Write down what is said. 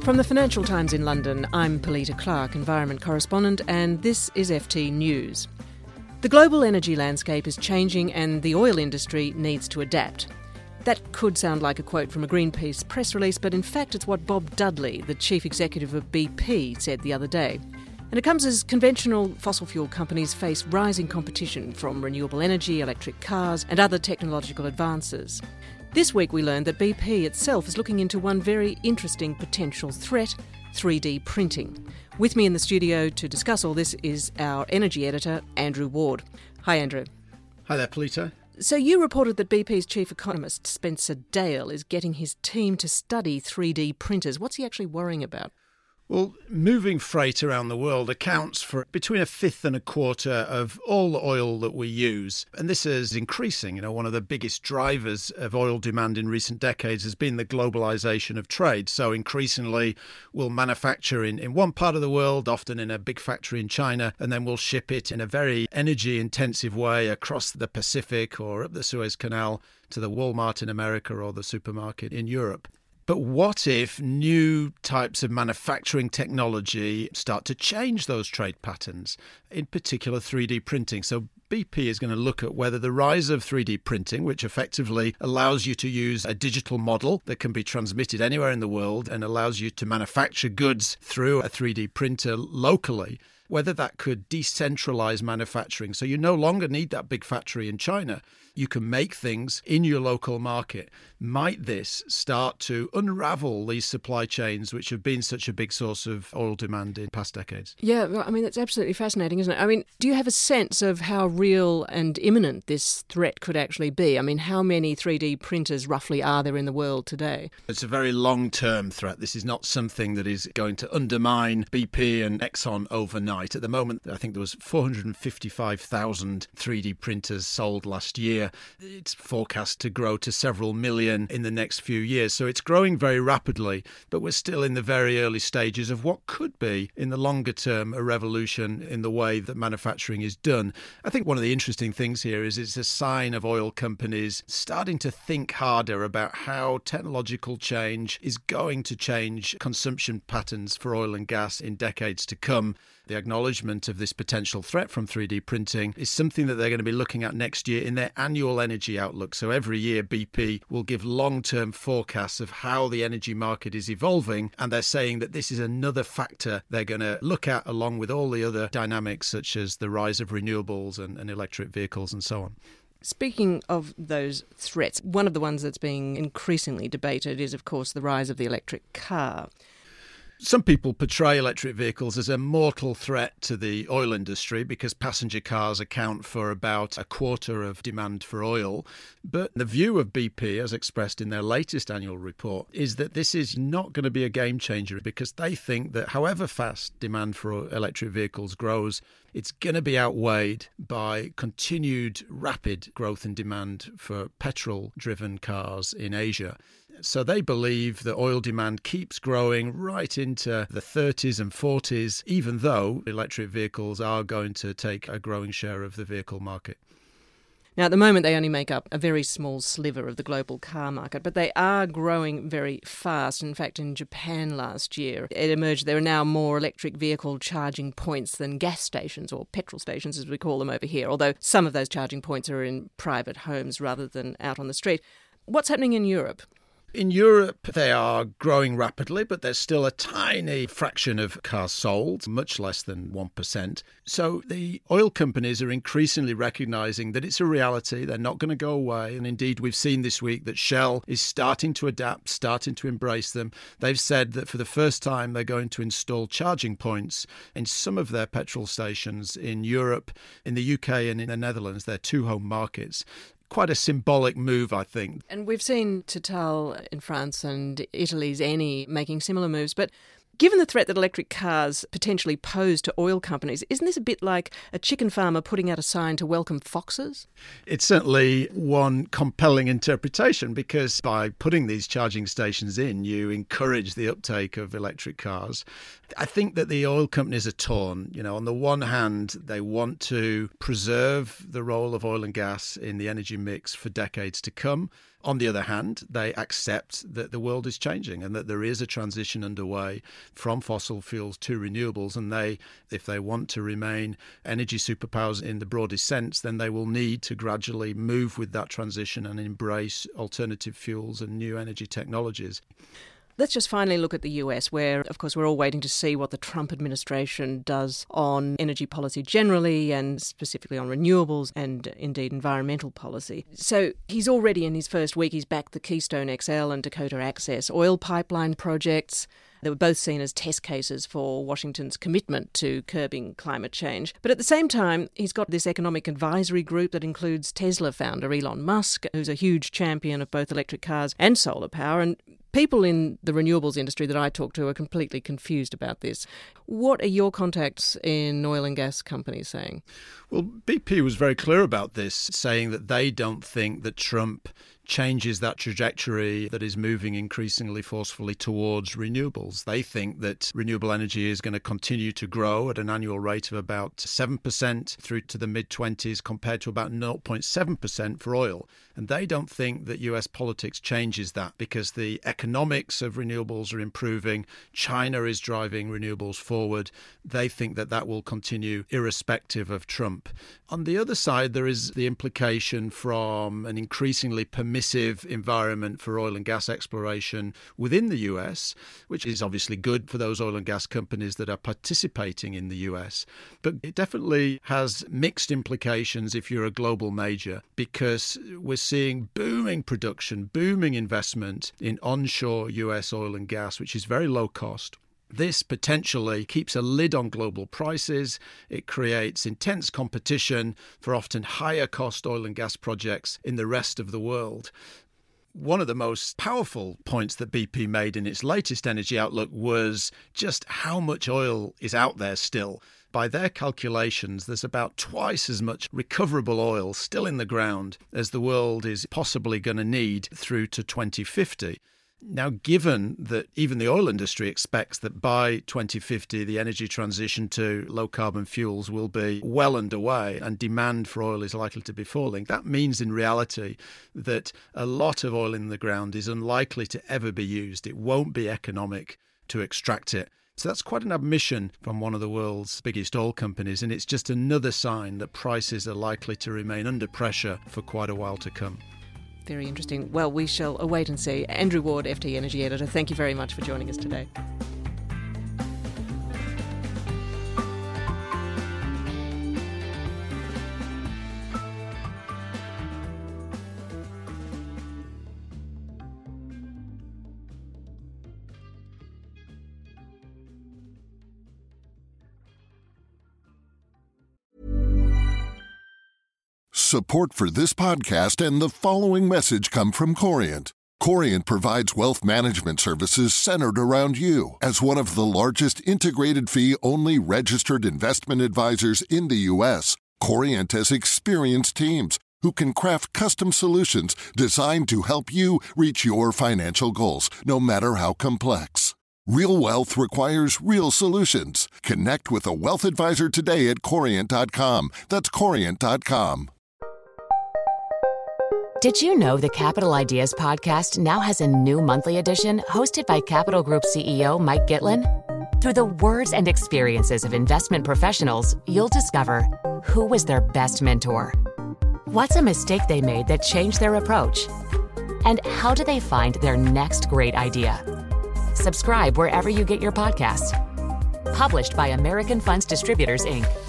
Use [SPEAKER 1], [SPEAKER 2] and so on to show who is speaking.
[SPEAKER 1] From the Financial Times in London, I'm Polita Clark, Environment Correspondent, and this is FT News. The global energy landscape is changing and the oil industry needs to adapt. That could sound like a quote from a Greenpeace press release, but in fact it's what Bob Dudley, the chief executive of BP, said the other day. And it comes as conventional fossil fuel companies face rising competition from renewable energy, electric cars and other technological advances. This week we learned that BP itself is looking into one very interesting potential threat, 3D printing. With me in the studio to discuss all this is our energy editor, Andrew Ward. Hi, Andrew.
[SPEAKER 2] Hi there, Polita.
[SPEAKER 1] So you reported that BP's chief economist, Spencer Dale, is getting his team to study 3D printers. What's he actually worrying about?
[SPEAKER 2] Well, moving freight around the world accounts for between a fifth and a quarter of all the oil that we use. And this is increasing. One of the biggest drivers of oil demand in recent decades has been the globalization of trade. So increasingly, we'll manufacture in one part of the world, often in a big factory in China, and then we'll ship it in a very energy-intensive way across the Pacific or up the Suez Canal to the Walmart in America or the supermarket in Europe. But what if new types of manufacturing technology start to change those trade patterns, in particular 3D printing? So BP is going to look at whether the rise of 3D printing, which effectively allows you to use a digital model that can be transmitted anywhere in the world and allows you to manufacture goods through a 3D printer locally, whether that could decentralize manufacturing. So you no longer need that big factory in China. You can make things in your local market. Might this start to unravel these supply chains, which have been such a big source of oil demand in past decades?
[SPEAKER 1] Yeah, well, that's absolutely fascinating, isn't it? Do you have a sense of how real and imminent this threat could actually be? How many 3D printers roughly are there in the world today?
[SPEAKER 2] It's a very long-term threat. This is not something that is going to undermine BP and Exxon overnight. At the moment, I think there was 455,000 3D printers sold last year. It's forecast to grow to several million in the next few years. So it's growing very rapidly, but we're still in the very early stages of what could be, in the longer term, a revolution in the way that manufacturing is done. I think one of the interesting things here is it's a sign of oil companies starting to think harder about how technological change is going to change consumption patterns for oil and gas in decades to come. The acknowledgement of this potential threat from 3D printing is something that they're going to be looking at next year in their annual energy outlook. So every year BP will give long-term forecasts of how the energy market is evolving, and they're saying that this is another factor they're going to look at along with all the other dynamics such as the rise of renewables and electric vehicles and so on.
[SPEAKER 1] Speaking of those threats, one of the ones that's being increasingly debated is, of course, the rise of the electric car.
[SPEAKER 2] Some people portray electric vehicles as a mortal threat to the oil industry because passenger cars account for about a quarter of demand for oil. But the view of BP, as expressed in their latest annual report, is that this is not going to be a game changer because they think that however fast demand for electric vehicles grows, it's going to be outweighed by continued rapid growth in demand for petrol-driven cars in Asia. So they believe that oil demand keeps growing right into the 30s and 40s, even though electric vehicles are going to take a growing share of the vehicle market.
[SPEAKER 1] Now, at the moment, they only make up a very small sliver of the global car market, but they are growing very fast. In fact, in Japan last year, it emerged there are now more electric vehicle charging points than gas stations, or petrol stations as we call them over here, although some of those charging points are in private homes rather than out on the street. What's happening in Europe?
[SPEAKER 2] In Europe, they are growing rapidly, but there's still a tiny fraction of cars sold, much less than 1%. So the oil companies are increasingly recognising that it's a reality. They're not going to go away. And indeed, we've seen this week that Shell is starting to adapt, starting to embrace them. They've said that for the first time, they're going to install charging points in some of their petrol stations in Europe, in the UK and in the Netherlands, their two home markets. Quite a symbolic move, I think.
[SPEAKER 1] And we've seen Total in France and Italy's Eni making similar moves. But given the threat that electric cars potentially pose to oil companies, isn't this a bit like a chicken farmer putting out a sign to welcome foxes?
[SPEAKER 2] It's certainly one compelling interpretation because by putting these charging stations in, you encourage the uptake of electric cars. I think that the oil companies are torn. On the one hand, they want to preserve the role of oil and gas in the energy mix for decades to come. On the other hand, they accept that the world is changing and that there is a transition underway from fossil fuels to renewables. And if they want to remain energy superpowers in the broadest sense, then they will need to gradually move with that transition and embrace alternative fuels and new energy technologies.
[SPEAKER 1] Let's just finally look at the US, where, of course, we're all waiting to see what the Trump administration does on energy policy generally and specifically on renewables and indeed environmental policy. So he's already in his first week, he's backed the Keystone XL and Dakota Access oil pipeline projects. They were both seen as test cases for Washington's commitment to curbing climate change. But at the same time, he's got this economic advisory group that includes Tesla founder Elon Musk, who's a huge champion of both electric cars and solar power. And people in the renewables industry that I talk to are completely confused about this. What are your contacts in oil and gas companies saying?
[SPEAKER 2] Well, BP was very clear about this, saying that they don't think that Trump changes that trajectory that is moving increasingly forcefully towards renewables. They think that renewable energy is going to continue to grow at an annual rate of about 7% through to the mid-20s compared to about 0.7% for oil. And they don't think that US politics changes that because the economics of renewables are improving. China is driving renewables forward. They think that that will continue irrespective of Trump. On the other side, there is the implication from an increasingly permissive environment for oil and gas exploration within the US, which is obviously good for those oil and gas companies that are participating in the US. But it definitely has mixed implications if you're a global major, because we're seeing booming production, booming investment in onshore US oil and gas, which is very low cost. This potentially keeps a lid on global prices. It creates intense competition for often higher cost oil and gas projects in the rest of the world. One of the most powerful points that BP made in its latest energy outlook was just how much oil is out there still. By their calculations, there's about twice as much recoverable oil still in the ground as the world is possibly going to need through to 2050. Now, given that even the oil industry expects that by 2050, the energy transition to low-carbon fuels will be well underway and demand for oil is likely to be falling, that means in reality that a lot of oil in the ground is unlikely to ever be used. It won't be economic to extract it. So that's quite an admission from one of the world's biggest oil companies, and it's just another sign that prices are likely to remain under pressure for quite a while to come.
[SPEAKER 1] Very interesting. Well, we shall await and see. Andrew Ward, FT Energy Editor, thank you very much for joining us today.
[SPEAKER 3] Support for this podcast and the following message come from Corient. Corient provides wealth management services centered around you. As one of the largest integrated fee-only registered investment advisors in the U.S., Corient has experienced teams who can craft custom solutions designed to help you reach your financial goals, no matter how complex. Real wealth requires real solutions. Connect with a wealth advisor today at Corient.com. That's Corient.com.
[SPEAKER 4] Did you know the Capital Ideas podcast now has a new monthly edition hosted by Capital Group CEO Mike Gitlin? Through the words and experiences of investment professionals, you'll discover who was their best mentor, what's a mistake they made that changed their approach, and how do they find their next great idea. Subscribe wherever you get your podcasts. Published by American Funds Distributors, Inc.